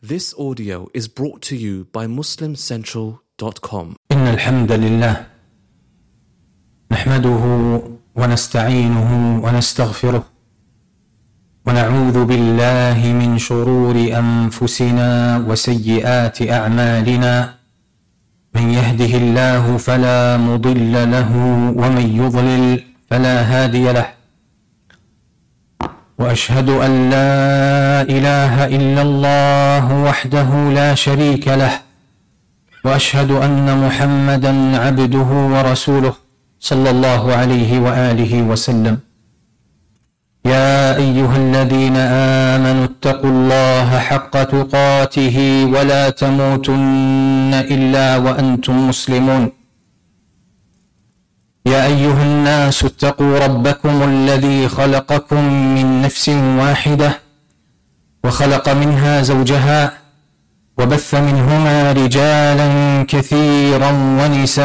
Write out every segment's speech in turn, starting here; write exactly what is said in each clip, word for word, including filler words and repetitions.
This audio is brought to you by muslim central dot com. إن الحمد لله نحمده ونستعينه ونستغفره ونعوذ بالله من شرور أنفسنا وسيئات أعمالنا من يهده الله فلا مضل له ومن يضلل فلا هادي له وأشهد أن لا إله إلا الله وحده لا شريك له وأشهد أن محمدًا عبده ورسوله صلى الله عليه وآله وسلم. يا أيها الذين آمنوا اتقوا الله حق تقاته ولا تموتن إلا وأنتم مسلمون. يا أيها الناس اتقوا ربكم الذي خلقكم من نفس واحدة وخلق منها زوجها وبث منهما رجالا كثيرا ونساء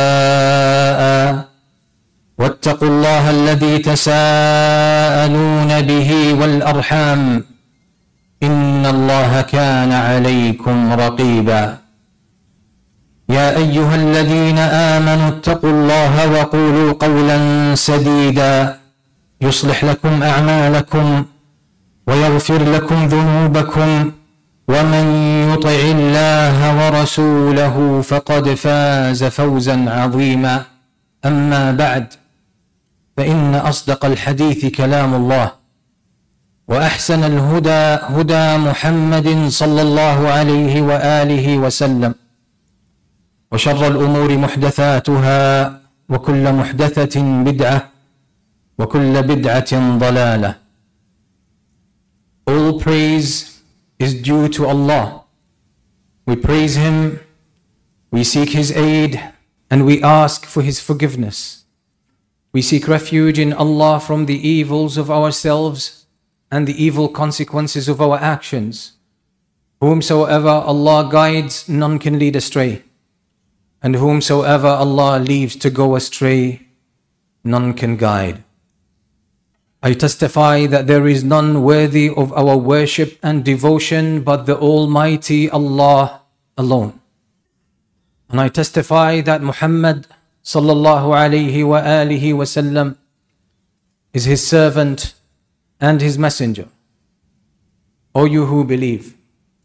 واتقوا الله الذي تساءلون به والأرحام إن الله كان عليكم رقيبا. يا أيها الذين آمنوا اتقوا الله وقولوا قولا سديدا يصلح لكم أعمالكم ويغفر لكم ذنوبكم ومن يطع الله ورسوله فقد فاز فوزا عظيما. أما بعد فإن أصدق الحديث كلام الله وأحسن الهدى هدى محمد صلى الله عليه وآله وسلم وشر الأمور محدثاتها وكل محدثة بدعة وكل بدعة ضلالة. All praise is due to Allah. We praise Him, we seek His aid, and we ask for His forgiveness. We seek refuge in Allah from the evils of ourselves and the evil consequences of our actions. Whomsoever Allah guides, none can lead astray. And whomsoever Allah leaves to go astray, none can guide. I testify that there is none worthy of our worship and devotion but the Almighty Allah alone. And I testify that Muhammad sallallahu alayhi wa alihi wa sallam is His servant and His messenger. O you who believe,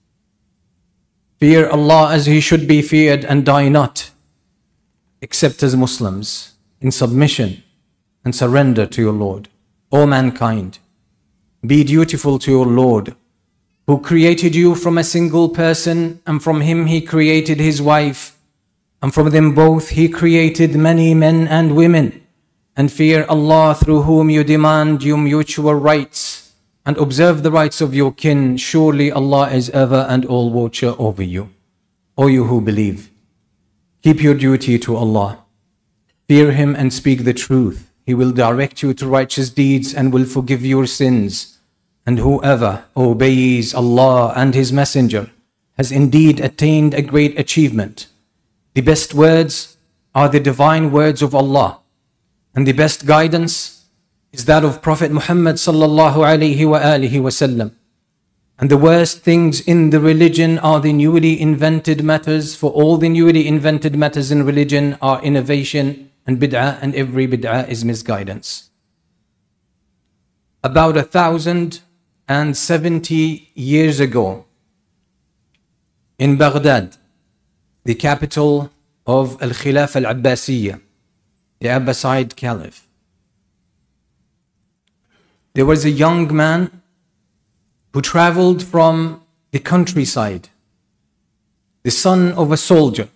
fear Allah as He should be feared and die not, except as Muslims, in submission and surrender to your Lord. O mankind, be dutiful to your Lord, who created you from a single person, and from him He created his wife, and from them both He created many men and women. And fear Allah, through whom you demand your mutual rights, and observe the rights of your kin. Surely Allah is ever and all watcher over you. O you who believe, keep your duty to Allah. Fear Him and speak the truth. He will direct you to righteous deeds and will forgive your sins. And whoever obeys Allah and His Messenger has indeed attained a great achievement. The best words are the divine words of Allah, and the best guidance is that of Prophet Muhammad sallallahu alayhi wa alihi wa sallam. And the worst things in the religion are the newly invented matters, for all the newly invented matters in religion are innovation and bid'ah, and every bid'ah is misguidance. About a thousand and seventy years ago, in Baghdad, the capital of Al-Khilafah Al-Abbasiyya, the Abbasid Caliph, there was a young man who traveled from the countryside, the son of a soldier.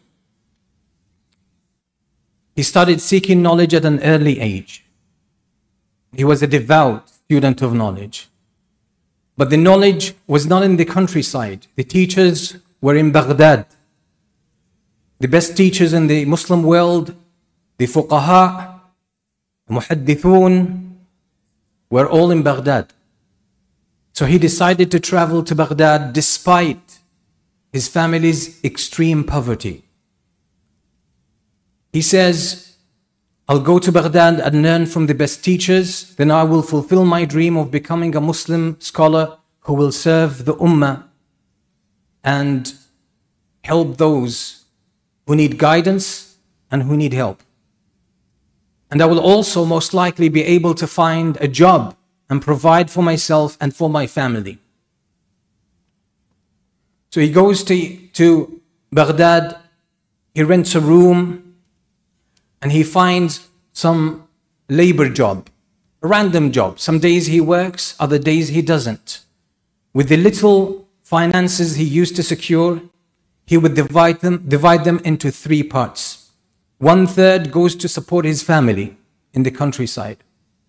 He started seeking knowledge at an early age. He was a devout student of knowledge. But the knowledge was not in the countryside. The teachers were in Baghdad. The best teachers in the Muslim world, the fuqaha, the muhaddithun, were all in Baghdad. So he decided to travel to Baghdad despite his family's extreme poverty. He says, I'll go to Baghdad and learn from the best teachers, then I will fulfill my dream of becoming a Muslim scholar who will serve the Ummah. and help those who need guidance and who need help. And I will also most likely be able to find a job and provide for myself and for my family. So he goes to, to Baghdad, he rents a room, and he finds some labor job, a random job. Some days he works, other days he doesn't. With the little finances he used to secure, he would divide them, divide them into three parts. One third goes to support his family in the countryside.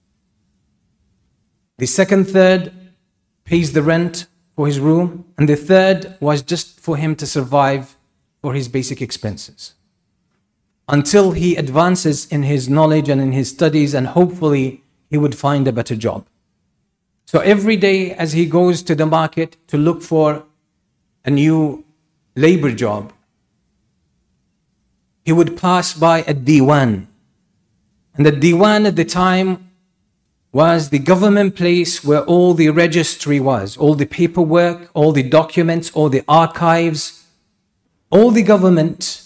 The second third pays the rent for his room, and the third was just for him to survive for his basic expenses, until he advances in his knowledge and in his studies, and hopefully he would find a better job. So every day as he goes to the market to look for a new labor job, he would pass by a diwan. And the diwan at the time was the government place where all the registry was, all the paperwork, all the documents, all the archives, all the government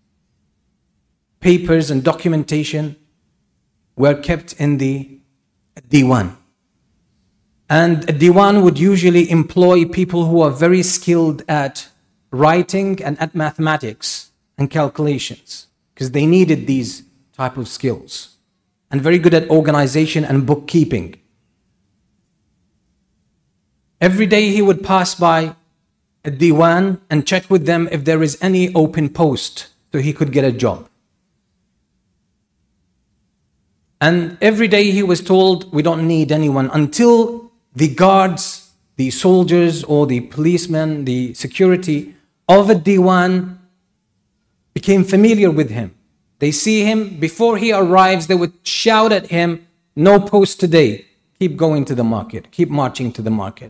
papers and documentation were kept in the diwan. And a diwan would usually employ people who are very skilled at writing and at mathematics and calculations, because they needed these type of skills, and very good at organization and bookkeeping. Every day he would pass by a diwan and check with them if there is any open post so he could get a job. And every day he was told, we don't need anyone, until the guards, the soldiers or the policemen, the security of a diwan became familiar with him. They see him, before he arrives, they would shout at him, no post today, keep going to the market, keep marching to the market.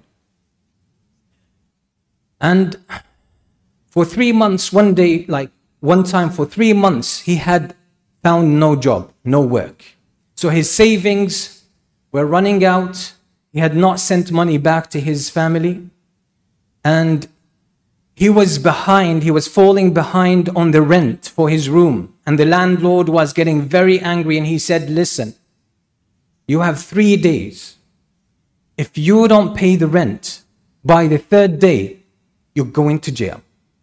And for three months, one day, like one time for three months, he had found no job, no work. So his savings were running out. He had not sent money back to his family. And he was behind, he was falling behind on the rent for his room. And the landlord was getting very angry, and he said, listen, you have three days. If you don't pay the rent by the third day, you're going to jail.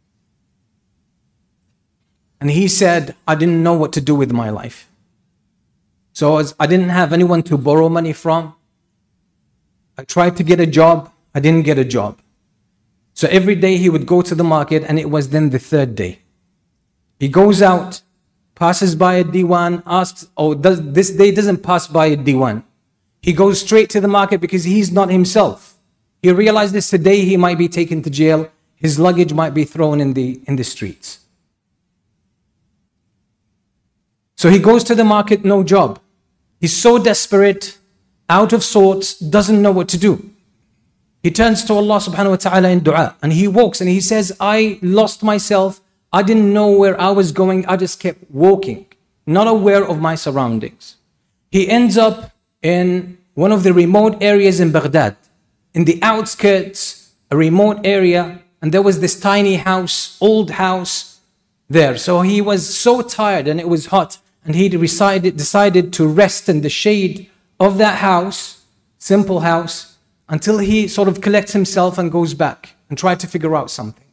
And he said, I didn't know what to do with my life. So as I didn't have anyone to borrow money from. I tried to get a job, I didn't get a job. So every day he would go to the market, and it was then the third day. He goes out, passes by a diwan, asks, oh, does, this day doesn't pass by a diwan. He goes straight to the market because he's not himself. He realizes today he might be taken to jail, his luggage might be thrown in the, in the streets. So he goes to the market, no job. He's so desperate, out of sorts, doesn't know what to do. He turns to Allah subhanahu wa ta'ala in dua, and he walks and he says, I lost myself. I didn't know where I was going. I just kept walking, not aware of my surroundings. He ends up in one of the remote areas in Baghdad, in the outskirts, a remote area, and there was this tiny house, old house there. So he was so tired and it was hot, and he decided, decided to rest in the shade of that house, simple house, until he sort of collects himself and goes back and tries to figure out something.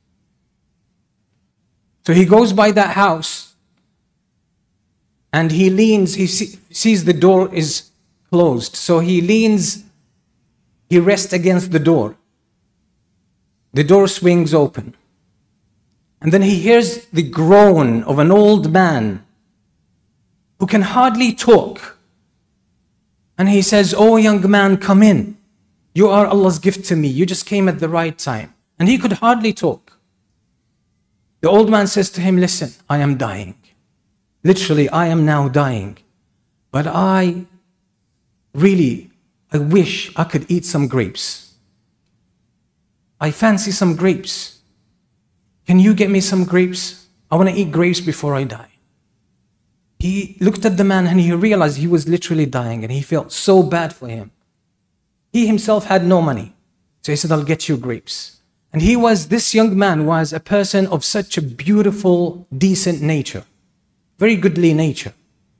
So he goes by that house and he leans, he see, sees the door is closed. So he leans, he rests against the door. The door swings open. And then he hears the groan of an old man who can hardly talk. And he says, oh young man, come in. You are Allah's gift to me. You just came at the right time. And he could hardly talk. The old man says to him, listen, I am dying. Literally, I am now dying. But I really, I wish I could eat some grapes. I fancy some grapes. Can you get me some grapes? I want to eat grapes before I die. He looked at the man and he realized he was literally dying, and he felt so bad for him. He himself had no money. So he said, I'll get you grapes. And he was, this young man was a person of such a beautiful, decent nature, very goodly nature.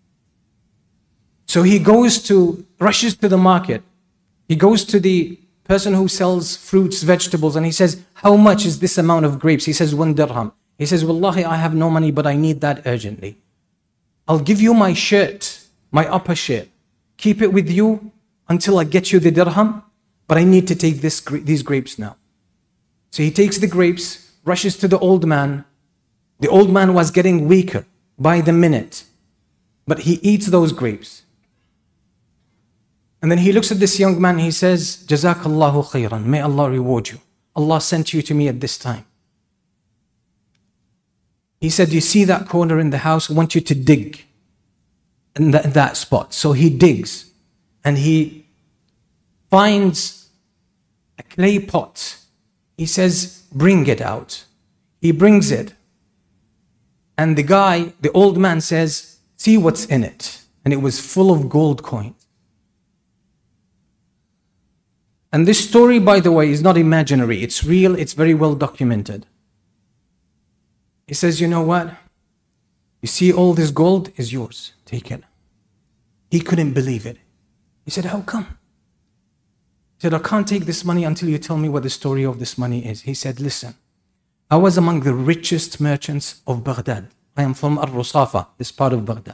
So he goes to, rushes to the market. He goes to the person who sells fruits, vegetables, and he says, how much is this amount of grapes? He says, one dirham. He says, Wallahi, I have no money, but I need that urgently. I'll give you my shirt, my upper shirt. Keep it with you until I get you the dirham, but I need to take this, these grapes now. So he takes the grapes, rushes to the old man. The old man was getting weaker by the minute, but he eats those grapes. And then he looks at this young man, he says, Jazakallahu khairan, may Allah reward you. Allah sent you to me at this time. He said, you see that corner in the house? I want you to dig in that, that spot. So he digs and he finds a clay pot. He says, bring it out. He brings it. And the guy, the old man says, see what's in it. And it was full of gold coins. And this story, by the way, is not imaginary. It's real. It's very well documented. He says, you know what? You see all this gold is yours. Take it. He couldn't believe it. He said, how come? He said, I can't take this money until you tell me what the story of this money is. He said, listen, I was among the richest merchants of Baghdad. I am from Al-Rusafa, this part of Baghdad.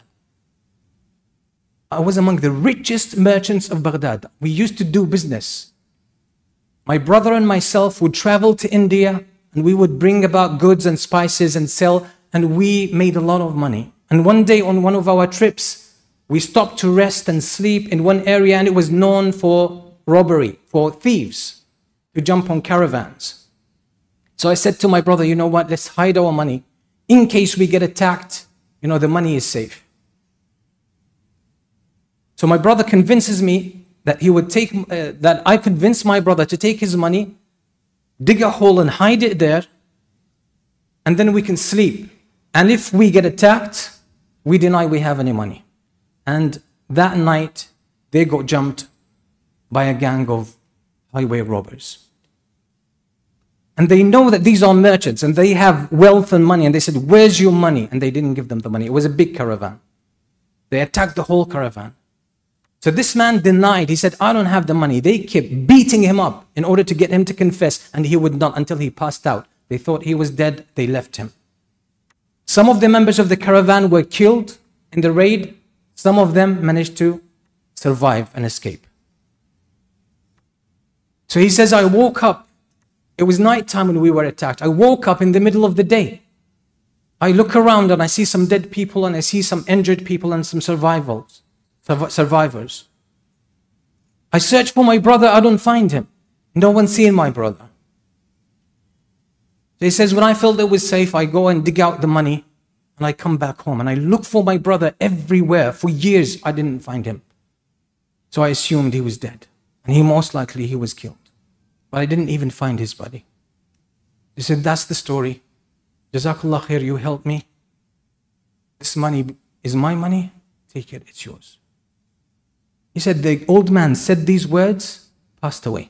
I was among the richest merchants of Baghdad. We used to do business. My brother and myself would travel to India and we would bring about goods and spices and sell, and we made a lot of money. And one day on one of our trips, we stopped to rest and sleep in one area, and it was known for robbery, for thieves to jump on caravans. So I said to my brother, you know what, let's hide our money. In case we get attacked, you know, the money is safe. So my brother convinces me that he would take, uh, that I convinced my brother to take his money, dig a hole and hide it there, and then we can sleep. And if we get attacked, we deny we have any money. And that night, they got jumped by a gang of highway robbers. And they know that these are merchants and they have wealth and money. And they said, where's your money? And they didn't give them the money. It was a big caravan. They attacked the whole caravan. So this man denied. He said, I don't have the money. They kept beating him up in order to get him to confess, and he would not until he passed out. They thought he was dead. They left him. Some of the members of the caravan were killed in the raid. Some of them managed to survive and escape. So he says, I woke up. It was nighttime when we were attacked. I woke up in the middle of the day. I look around and I see some dead people and I see some injured people and some survivals. survivors. I search for my brother, I don't find him. No one's seen my brother. So he says, when I felt it was safe, I go and dig out the money and I come back home and I look for my brother everywhere. For years, I didn't find him. So I assumed he was dead. And he most likely he was killed. But I didn't even find his body. He said, that's the story. Jazakallah khair, you helped me. This money is my money. Take it, it's yours. He said, the old man said these words, passed away.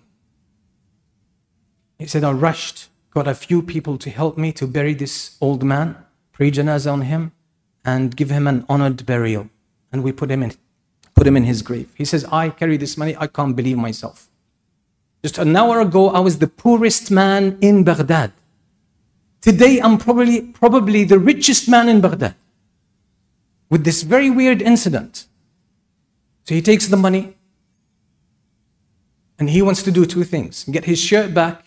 He said, I rushed, got a few people to help me to bury this old man, pray janazah on him, and give him an honored burial. And we put him in, put him in his grave. He says, I carry this money, I can't believe myself. Just an hour ago, I was the poorest man in Baghdad. Today, I'm probably, probably the richest man in Baghdad. With this very weird incident. So he takes the money and he wants to do two things. Get his shirt back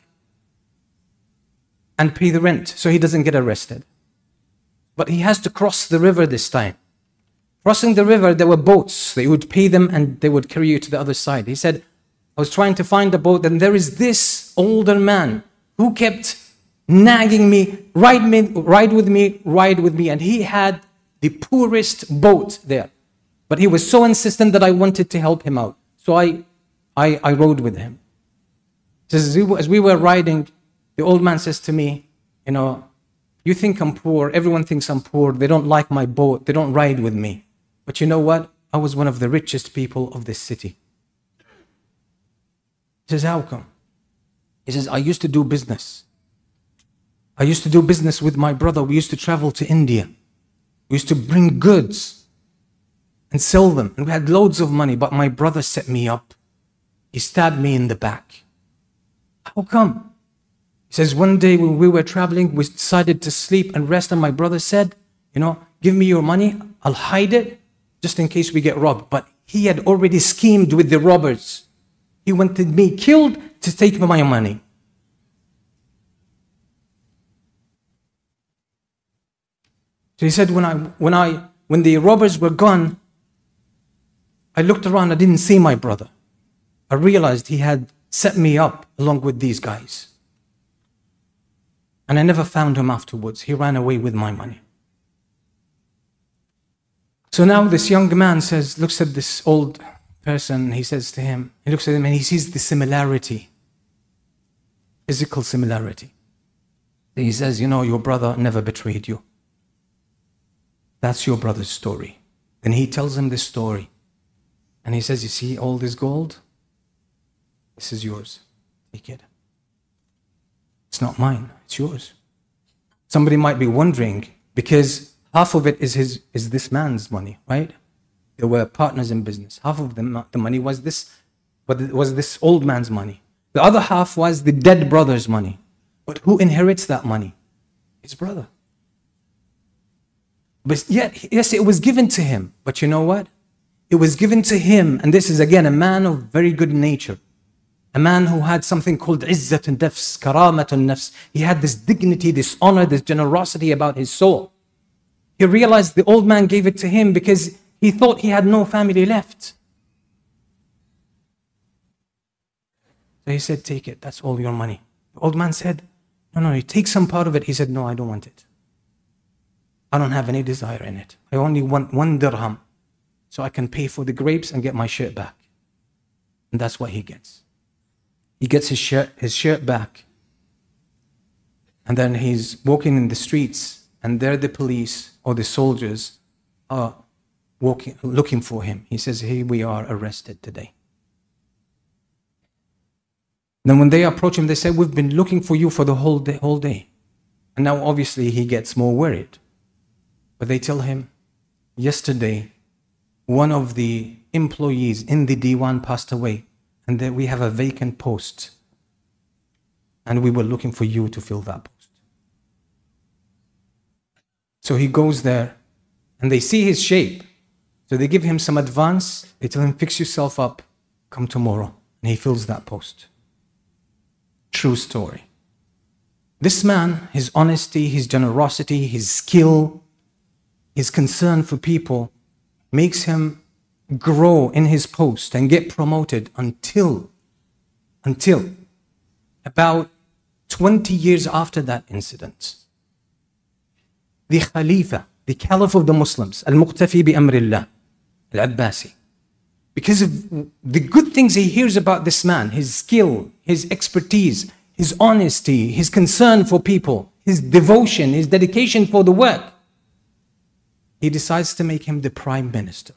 and pay the rent so he doesn't get arrested. But he has to cross the river this time. Crossing the river, there were boats. They would pay them and they would carry you to the other side. He said, I was trying to find a boat and there is this older man who kept nagging me, ride me, ride with me, ride with me. And he had the poorest boat there. But he was so insistent that I wanted to help him out. So I, I, I rode with him. As we, as we were riding, the old man says to me, you know, you think I'm poor, everyone thinks I'm poor, they don't like my boat, they don't ride with me. But you know what? I was one of the richest people of this city. He says, how come? He says, I used to do business I used to do business with my brother. We used to travel to India. We used to bring goods and sell them. And we had loads of money, but my brother set me up. He stabbed me in the back. How come? He says, one day when we were traveling, we decided to sleep and rest, and my brother said, you know, give me your money, I'll hide it just in case we get robbed. But he had already schemed with the robbers. He wanted me killed to take my money. So he said, when I, when I, when the robbers were gone, I looked around, I didn't see my brother. I realized he had set me up along with these guys. And I never found him afterwards. He ran away with my money. So now this young man says, looks at this old person, he says to him, he looks at him and he sees the similarity, physical similarity. He says, you know, your brother never betrayed you. That's your brother's story. Then he tells him this story. And he says, you see all this gold? This is yours. Take it. It's not mine, it's yours. Somebody might be wondering, because half of it is his, is this man's money, right? They were partners in business. Half of them, the money was this, was this old man's money. The other half was the dead brother's money. But who inherits that money? His brother. But yet, yes, it was given to him. But you know what? It was given to him, and this is again a man of very good nature. A man who had something called izzatun nafs, karamatun nafs. He had this dignity, this honor, this generosity about his soul. He realized the old man gave it to him because he thought he had no family left. So he said, take it, that's all your money. The old man said, no, no, you take some part of it. He said, no, I don't want it. I don't have any desire in it. I only want one dirham so I can pay for the grapes and get my shirt back. And that's what he gets. He gets his shirt, his shirt back. And then he's walking in the streets, and there the police or the soldiers are walking, looking for him. He says, here we are arrested today. Then when they approach him, they say, we've been looking for you for the whole day, whole day. And now obviously he gets more worried. But they tell him, yesterday, one of the employees in the Diwan passed away, and that we have a vacant post. And we were looking for you to fill that post. So he goes there, and they see his shape. So they give him some advance. They tell him, fix yourself up, come tomorrow. And he fills that post. True story. This man, his honesty, his generosity, his skill, his concern for people makes him grow in his post and get promoted until, until about twenty years after that incident. The Khalifa, the Caliph of the Muslims, Al-Muqtafi bi Amrillah, Al-Abbasi, because of the good things he hears about this man, his skill, his expertise, his honesty, his concern for people, his devotion, his dedication for the work, he decides to make him the prime minister.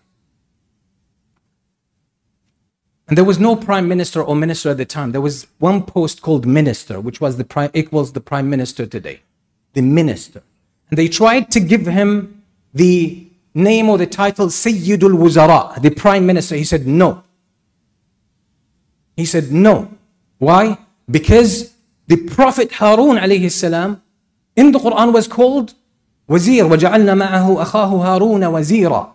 And there was no prime minister or minister at the time. There was one post called minister, which was the prime, equals the prime minister today. The minister. And they tried to give him the name or the title Sayyidul Wuzara, the prime minister. He said no. He said no. Why? Because the Prophet Harun alayhi salam in the Quran was called Wazir. وَجَعَلْنَا مَعَهُ أَخَاهُ هَارُونَ وَزِيرًا.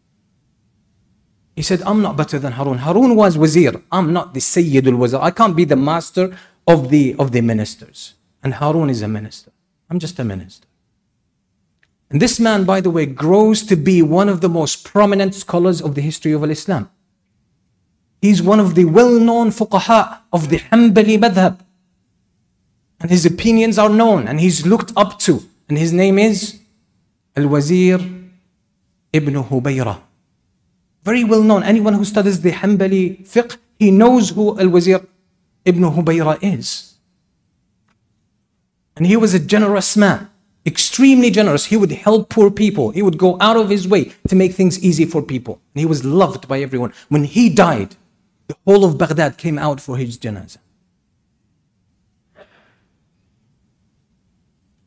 He said, I'm not better than Harun. Harun was Wazir. I'm not the Sayyidul Wazir. I can't be the master of the, of the ministers. And Harun is a minister. I'm just a minister. And this man, by the way, grows to be one of the most prominent scholars of the history of Islam. He's one of the well-known fuqaha of the Hanbali madhab. And his opinions are known and he's looked up to. And his name is Al-Wazir ibn Hubayra. Very well known. Anyone who studies the Hanbali fiqh, he knows who Al-Wazir ibn Hubayra is. And he was a generous man. Extremely generous. He would help poor people. He would go out of his way to make things easy for people. And he was loved by everyone. When he died, the whole of Baghdad came out for his janazah.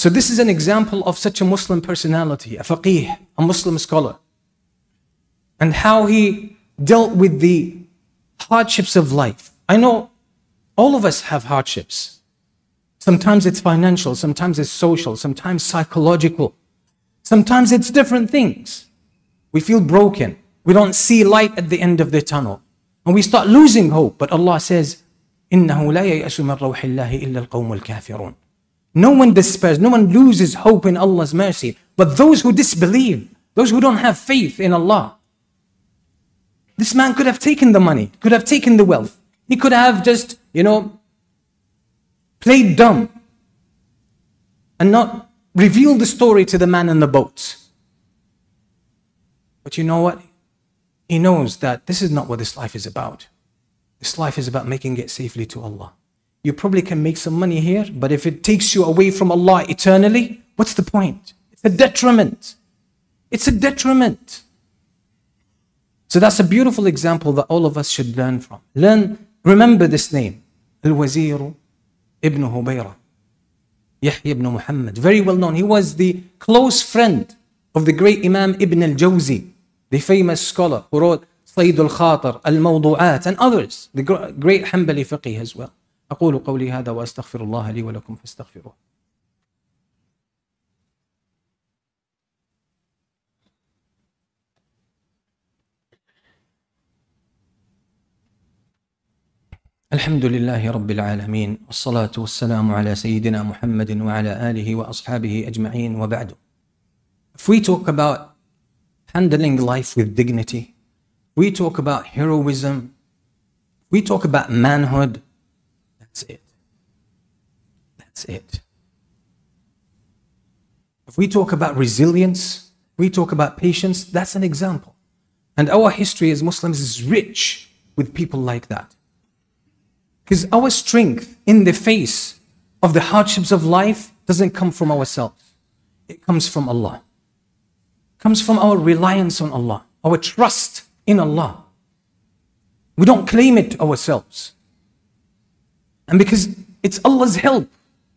So this is an example of such a Muslim personality, a faqih, a Muslim scholar, and how he dealt with the hardships of life. I know all of us have hardships. Sometimes it's financial, sometimes it's social, sometimes psychological, sometimes it's different things. We feel broken. We don't see light at the end of the tunnel. And we start losing hope. But Allah says, إِنَّهُ لَا يَيْأَسُ مِنْ رَوْحِ اللَّهِ إِلَّا الْقَوْمُ الْكَافِرُونَ. No one despairs, no one loses hope in Allah's mercy. But those who disbelieve, those who don't have faith in Allah. This man could have taken the money, could have taken the wealth. He could have just, you know, played dumb and not revealed the story to the man in the boat. But you know what? He knows that this is not what this life is about. This life is about making it safely to Allah. You probably can make some money here, but if it takes you away from Allah eternally, what's the point? It's a detriment. It's a detriment. So that's a beautiful example that all of us should learn from. Learn, remember this name, Al-Wazir ibn Hubayra, Yahya ibn Muhammad, very well known. He was the close friend of the great Imam Ibn al-Jawzi, the famous scholar who wrote Sayd al-Khatir, Al-Mawdu'at, and others, the great Hanbali fiqh as well. أقول قولي هذا وأستغفر الله لي ولكم فاستغفروه. الحمد لله رب العالمين والصلاة والسلام على سيدنا محمد وعلى آله وأصحابه أجمعين وبعد. If we talk about handling life with dignity, we talk about heroism, we talk about manhood, that's it. That's it. If we talk about resilience, we talk about patience, that's an example. And our history as Muslims is rich with people like that. Because our strength in the face of the hardships of life doesn't come from ourselves. It comes from Allah. It comes from our reliance on Allah, our trust in Allah. We don't claim it ourselves. And because it's Allah's help.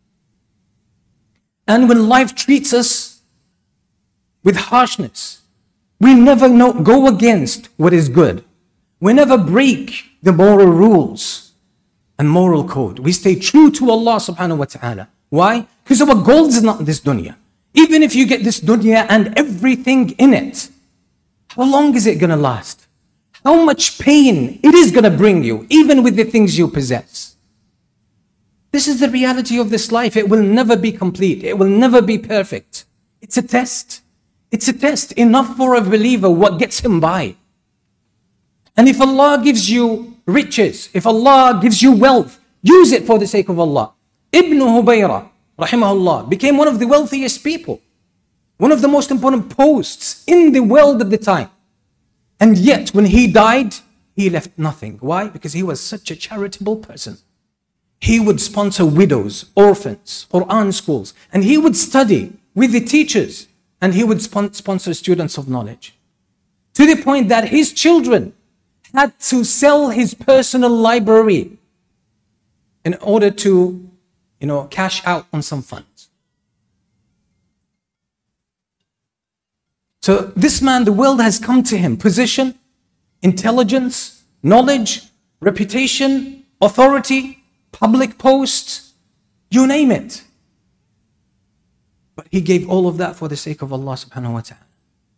And when life treats us with harshness, we never know, go against what is good. We never break the moral rules and moral code. We stay true to Allah subhanahu wa ta'ala. Why? Because our goal is not this dunya. Even if you get this dunya and everything in it, how long is it going to last? How much pain it is going to bring you, even with the things you possess. This is the reality of this life. It will never be complete. It will never be perfect. It's a test. It's a test. Enough for a believer what gets him by. And if Allah gives you riches, if Allah gives you wealth, use it for the sake of Allah. Ibn Hubayra, rahimahullah, became one of the wealthiest people. One of the most important posts in the world at the time. And yet, when he died, he left nothing. Why? Because he was such a charitable person. He would sponsor widows, orphans, Quran schools, and he would study with the teachers, and he would spon- sponsor students of knowledge. To the point that his children had to sell his personal library in order to, you know, cash out on some funds. So this man, the world has come to him. Position, intelligence, knowledge, reputation, authority, public posts, you name it. But he gave all of that for the sake of Allah subhanahu wa ta'ala.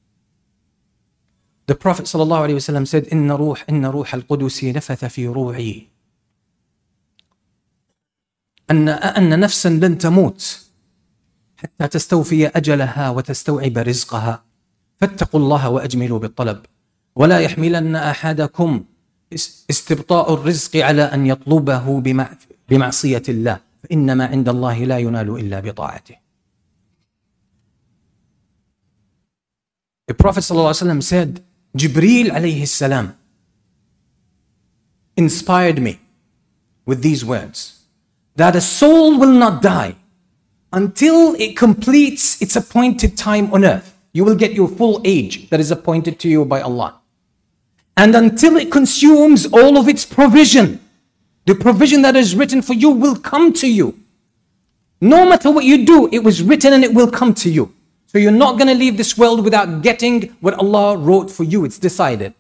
The Prophet sallallahu alaihi wasallam said, "Inna ruh, inna ruh al-Qudusi nafatha fi ruhi. أن أن نفسا لن تموت حتى تستوفي أجلها وتستوعب رزقها فاتقوا الله وأجملوا بالطلب ولا يحملن أحدكم استبطاء الرزق على أن يطلبه بمعصية الله فإنما عند الله لا ينال إلا بطاعته." The Prophet ﷺ said, Jibreel alayhi salam inspired me with these words, that a soul will not die until it completes its appointed time on earth. You will get your full age that is appointed to you by Allah. And until it consumes all of its provision, the provision that is written for you will come to you. No matter what you do, it was written and it will come to you. So you're not going to leave this world without getting what Allah wrote for you. It's decided.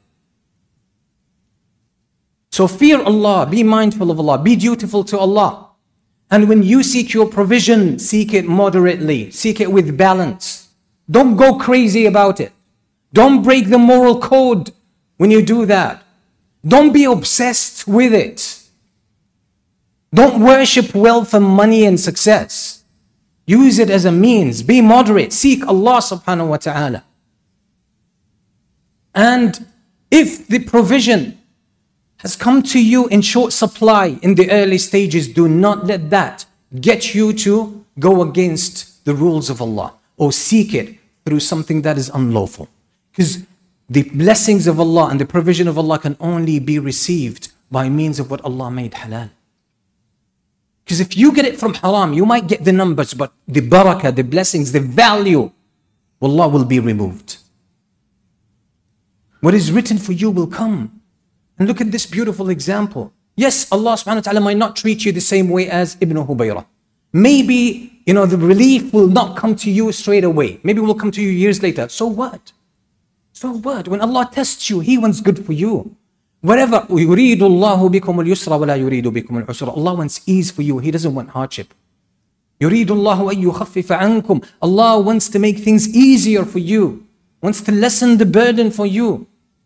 So fear Allah, be mindful of Allah, be dutiful to Allah. And when you seek your provision, seek it moderately, seek it with balance. Don't go crazy about it. Don't break the moral code when you do that. Don't be obsessed with it. Don't worship wealth and money and success. Use it as a means. Be moderate. Seek Allah subhanahu wa ta'ala. And if the provision has come to you in short supply in the early stages, do not let that get you to go against the rules of Allah or seek it through something that is unlawful. Because the blessings of Allah and the provision of Allah can only be received by means of what Allah made halal. Because if you get it from haram, you might get the numbers, but the barakah, the blessings, the value, Allah will be removed. What is written for you will come. And look at this beautiful example. Yes, Allah subhanahu wa ta'ala might not treat you the same way as Ibn Hubayra. Maybe, you know, the relief will not come to you straight away. Maybe it will come to you years later. So what? So what? When Allah tests you, He wants good for you. Whatever, يُرِيدُ اللَّهُ بِكُمُ الْيُسْرَ وَلَا يُرِيدُ بِكُمُ الْعُسْرَ. Allah wants ease for you. He doesn't want hardship. يُرِيدُ اللَّهُ أَن يُخَفِّفَ عَنْكُمْ. Allah wants to make things easier for you. Wants to lessen the burden for you.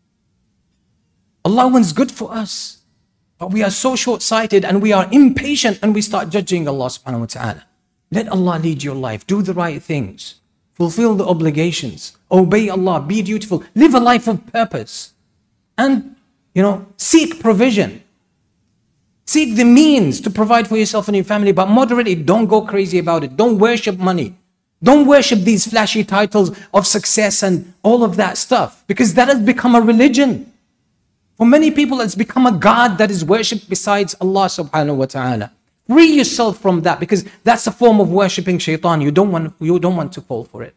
Allah wants good for us. But we are so short-sighted and we are impatient and we start judging Allah subhanahu wa ta'ala. Let Allah lead your life. Do the right things. Fulfill the obligations. Obey Allah. Be dutiful. Live a life of purpose. And, you know, seek provision. Seek the means to provide for yourself and your family, but moderately. Don't go crazy about it. Don't worship money. Don't worship these flashy titles of success and all of that stuff, because that has become a religion. For many people, it's become a god that is worshipped besides Allah subhanahu wa ta'ala. Free yourself from that, because that's a form of worshipping shaitan. You don't want, you don't want to fall for it.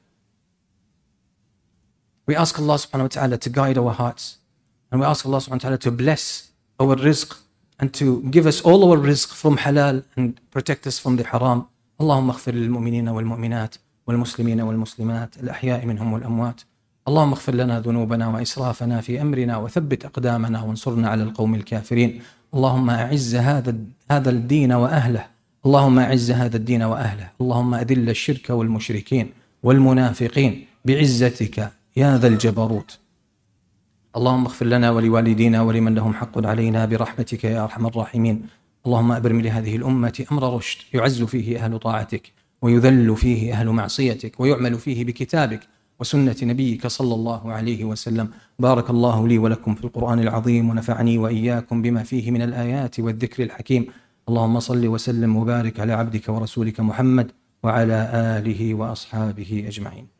We ask Allah subhanahu wa ta'ala to guide our hearts. And we ask Allah subhanahu wa ta'ala to bless our rizq and to give us all our rizq from halal and protect us from the haram. Allahumma aghfir lil mu'minina wal mu'minat wal muslimina wal muslimat al ahya'i minhum wal amwat. اللهم اغفر لنا ذنوبنا وإسرافنا في أمرنا وثبت أقدامنا وانصرنا على القوم الكافرين. اللهم أعز هذا هذا الدين وأهله. اللهم أعز هذا الدين وأهله. اللهم أذل الشرك والمشركين والمنافقين بعزتك يا ذا الجبروت. اللهم اغفر لنا ولوالدينا ولمن لهم حق علينا برحمتك يا أرحم الراحمين. اللهم أبرم لهذه الأمة أمر رشد يعز فيه أهل طاعتك ويذل فيه أهل معصيتك ويعمل فيه بكتابك وسنة نبيك صلى الله عليه وسلم. بارك الله لي ولكم في القرآن العظيم ونفعني وإياكم بما فيه من الآيات والذكر الحكيم. اللهم صل وسلم وبارك على عبدك ورسولك محمد وعلى آله وأصحابه أجمعين.